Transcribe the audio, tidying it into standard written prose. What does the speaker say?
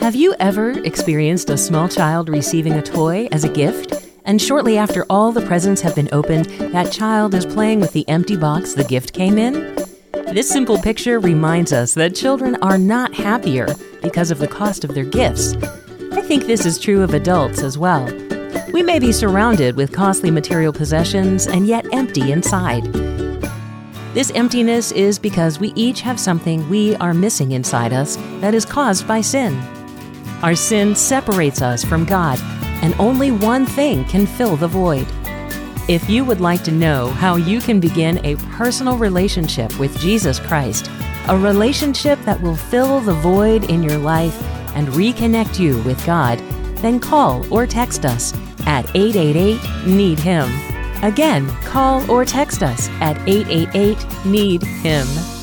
Have you ever experienced a small child receiving a toy as a gift, and shortly after all the presents have been opened, that child is playing with the empty box the gift came in? This simple picture reminds us that children are not happier because of the cost of their gifts. I think this is true of adults as well. We may be surrounded with costly material possessions and yet empty inside. This emptiness is because we each have something we are missing inside us that is caused by sin. Our sin separates us from God, and only one thing can fill the void. If you would like to know how you can begin a personal relationship with Jesus Christ, a relationship that will fill the void in your life and reconnect you with God, then call or text us at 888-NEED-HIM. Again, call or text us at 888-NEED-HIM.